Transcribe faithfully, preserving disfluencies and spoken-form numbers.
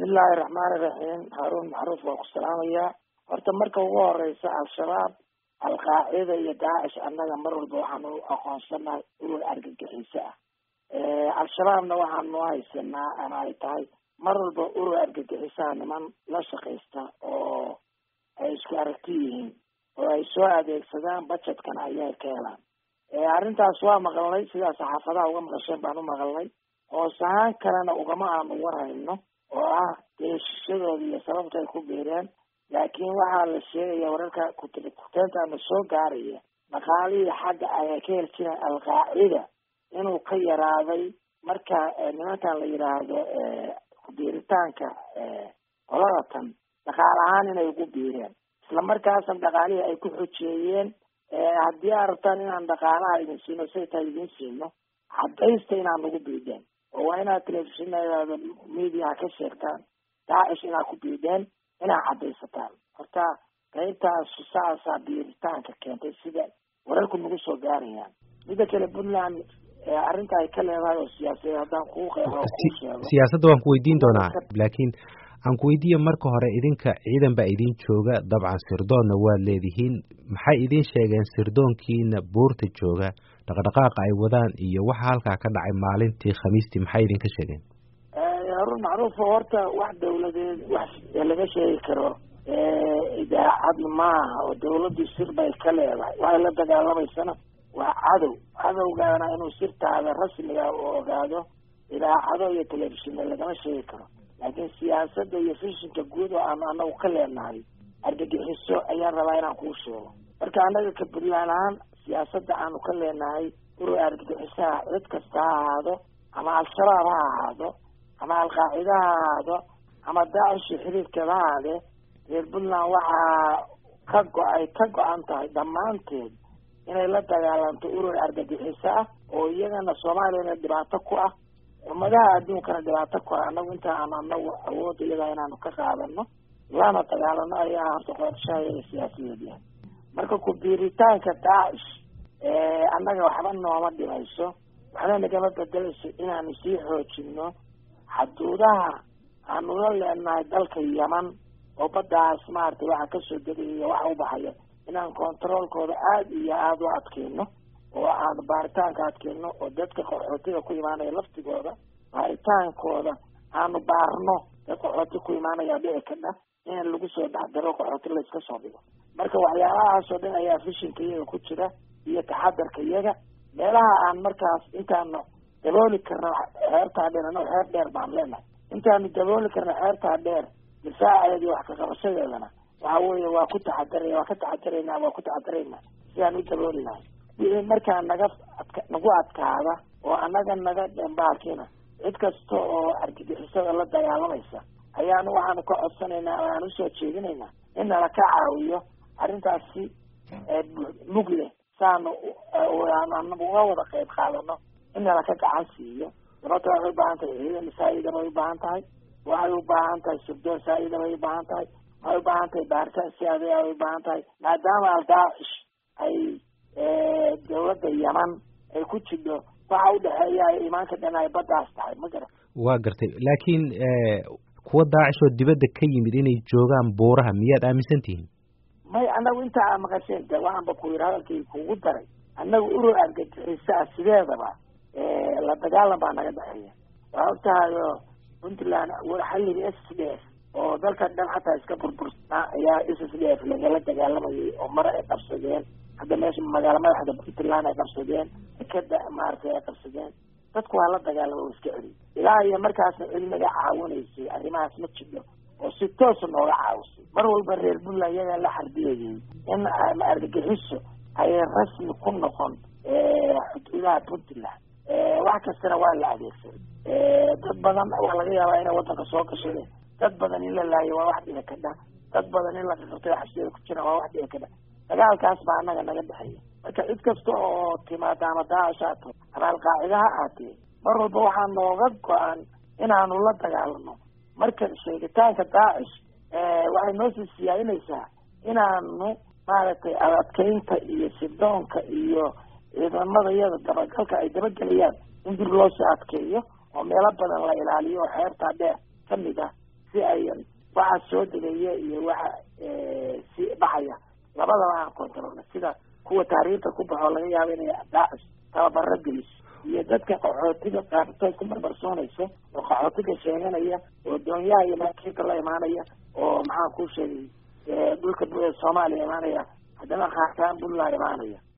bismillaahi raxmaani raxiim. Haruun macruuf waa ku salaamaya. Horta marka ugu horeysa al-shabaab, al-qaacida iyo daacish annaga mar walba waxaan u aqoonsanahay urur argagixiso ah. Al-shabaabna waxaan noo haysanaa ama ay tahay mar walba urur argagixisaha niman la shaqaysta oo ay isku aragti yihiin oo ay soo adeegsadaan budgetkana ayay ka helaan. Arrintaas waa maqalnay, sidaa saxaafadaha uga maqasheen baan u maqalnay. hoos ahaan kalena ugama aanu warhayno oo ah deeshadooda iyo sababta ay ku biireen, laakiin waxaa la sheegaya wararka kutentaana soo gaaraya dhaqaalihii xagga ay ka heli jireen al-qaacida inuu ka yaraaday marka nimankan la yidhaahdo kubiiritaanka qolada tan dhaqaale ahaan inay ugu biireen, isla markaasna dhaqaalihii ay ku xojeeyeen. haddii aad rabtaan inaan dhaqaalaha idin siino say tahay idin siino cadaysta inaan ugu biideen, oo waa inaad telefishinada mediaha ka sheegtaan daacish inaad ku biideen, inaad cadaysataan. horta qaybtaas saasaa biiritaanka keentay sida wararku nagu soo gaarayaan. mida kale Puntland arrinta ay ka leedahay oo siyaasadeed haddaan kuu qeexo kuu sheego siyaasadda waan ku weydiin doonaa, laakiin aan ku weydiiya marka hore idinka ciidan baa idin jooga, dabcan sirdoonna waad leedihiin. maxay idin sheegeen sirdoonkiina buurta jooga dhaqdhaqaaqa ay wadaan iyo waxa halkaa ka dhacay maalintii khamiistii maxay idinka sheegeen? Haruun macruuf, horta wax dawladeed wax laga sheegi karo idaacad maaha oo dawladdu sir bay ka leedahay. waxay la dagaalamaysana waa cadow, cadowgaana inuu sirtaada rasmiga u ogaado idaacado iyo telefishinna lagama sheegi karo. laakiin siyaasadda iyo fishinka guud oo aanu anagu ka leenahay argagixiso ayaan rabaa inaan kuu sheego. marka annaga ka Puntland ahaan siyaasadda aanu ka leenahay urur argagixisaha cid kasta ha ahaado, ama al-shabaab ha ahaado, ama al-qaacida ha ahaado, ama daacish xiriirkeeda ha ahaadee, reer Puntland waxaa ka go-ay ka go-an tahay dhammaanteed inay la dagaalanto urur argagixiso ah oo iyagana soomaaliyana dhibaato ku ah, ummadaha adduunkana dhibaato ku ah. anagu inta aan anagu awoodda iyadaa inaanu ka qaadano lana dagaalano ayaa horta qorshaha siyaasadeed yahay. marka ku biiritaanka daacish annaga waxba nooma dhimayso, waxna nagama bedelayso inaanu sii xoojino xaduudaha aanu la leenahay dalka Yemen oo baddaas maaragtay waxa kasoo degaya waxa u baxaya inaan controolkooda aada iyo aada u adkeyno oo aan baaritaanka adkeyno oo dadka qaxootiga ku imaanaya laftigooda baaritaankooda aanu baarno. dad qaxooti ku imaanaya dhici kadha in lagu soo dhexdaro qaxooti la iska soo dhigo. marka waxyaalahaas oo dhan ayaa fishinka iyaga ku jira iyo taxadarka iyaga. meelaha aan markaas intaanu dabooli karno xeertaa dheer, annago xeer dheer baan leenahay, intaanu dabooli karno xeertaa dheer difaaceeda iyo wax ka qabashadeedana waxa weeye waa ku taxadaraya waa ka taxadaraynaa waa ku taxadaraynaa sidaan u dabooli lahay. wixii markaa naga nagu adkaada oo annaga naga dhambaalkiina cid kasta oo argagixisada la dagaalamaysa ayaanu waxaanu ka codsanaynaa oo aan usoo jeedinaynaa in nala ka caawiyo arrintaasi mug leh saanu anagu uga wada qayb qaadano in nala ka gacan siiyo. sababta waxay u baahan tahay ciidan saa-ida bay u baahan tahay, waxay u baahan tahay sirdoon saa-ida bay u baahan tahay, waxay u baahan tahay baaritaan siyaada ay u baahan tahay, maadaama al-daacish ay dawladda Yemen ay ku jidho waxa u dhexeeya ay imaanka dhan ay baddaas tahay. ma garan waa gartay, laakiin kuwa daacish oo dibadda ka yimid inay joogaan buuraha miyaad aaminsan tihiin? may annagu inta aa maqasheen de waxaanba ku yidhi hadalkii kugu daray, annagu urur argagixisaa sideedaba la dagaalan baa naga dhexeeya. waa og tahayo Puntland xilligii S S D F oo dalka dhan xataa iska burbursanaa ayaa S S D F lagala dagaalamayay oo mare ay qabsadeen. hadda meesha magaalo madaxda Puntland ay qabsadeen, dekeda maaragtay ay qabsadeen. dadku waa la dagaalama oo iska celi ilaa iyo markaasna cilmiga caawinaysay arrimahaas ma jiro oo si toosa nooga caawisay. mar walba reer Puntland iyagaa la xardiyayay in argagixiso ay rasmi ku noqon xuduudaha Puntland. wax kastana waa la adeegsaday. dad badan waa laga yaabaa inay wadanka soo gashadeen, dad badan in la laayo waa wax dhici kadha, dad badan in la qaqabtay xabsiyada ku jira waa wax dhici kadha. dagaalkaas baa annaga naga dhexeeya. marka cid kasta oo timaada ama daacish haato ama al-qaacida ha aatee mar walba waxaa nooga go-an inaanu la dagaalano. marka sheegitaanka daacish waxay noo sii siyaainaysaa inaanu maaragtay adadkeynta iyo sirdoonka iyo ciidamada iyada dabagalka ay dabagelayaan in dib loo sii adkeeyo oo meelo badan la ilaaliyo oo xeertaa dheer kamid ah si ay waxa soo degaya iyo waxa si baxaya labadaba aan kontrolno sida kuwa taariikhda ku baxo laga yaabo inay daacis tababaro geliso iyo dadka qaxootiga qaarkood ku marmarsoonayso oo qaxootiga sheeganaya oo doonyaha iyo markiibka la imaanaya oo maxaan ku sheegay dhulka Soomaaliya imaanaya haddana qaataan bulla imaanaya